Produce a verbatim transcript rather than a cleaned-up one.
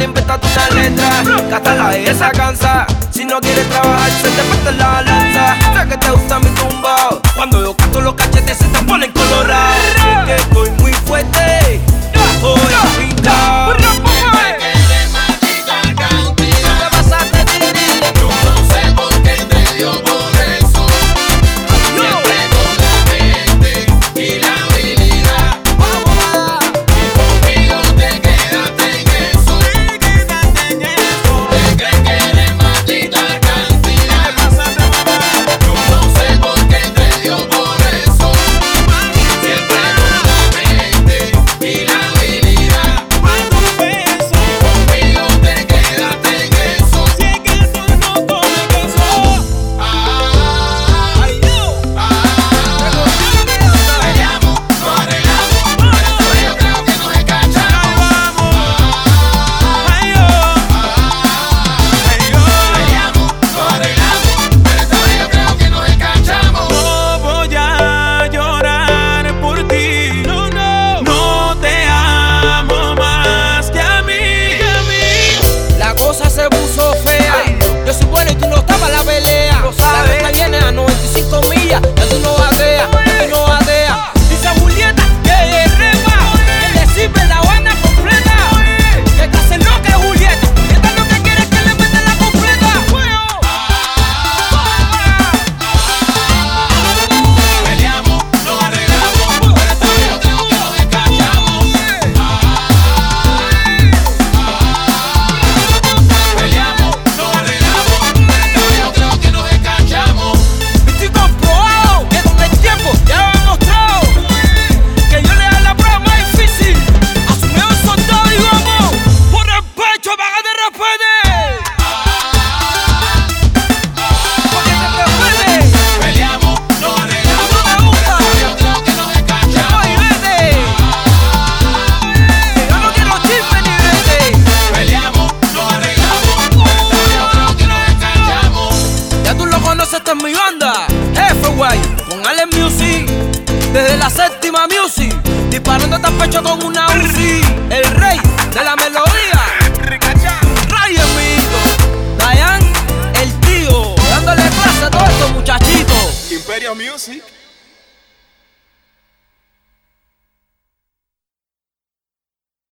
le inventas una letra, que hasta la esa cansa. Si no quieres trabajar, se te parte la lanza. Sé que te gusta mi tumba, cuando yo canto los cachetes se te ponen colorados. Es que estoy muy fuerte, voy a pintar. Esta es mi banda, F-Way, con Ale Music, desde la séptima Music, disparando hasta el pecho con una Uzi. El rey de la melodía, Ray es mi hijo, Dayan, el tío, dándole clase a todos estos muchachitos. Imperio Music.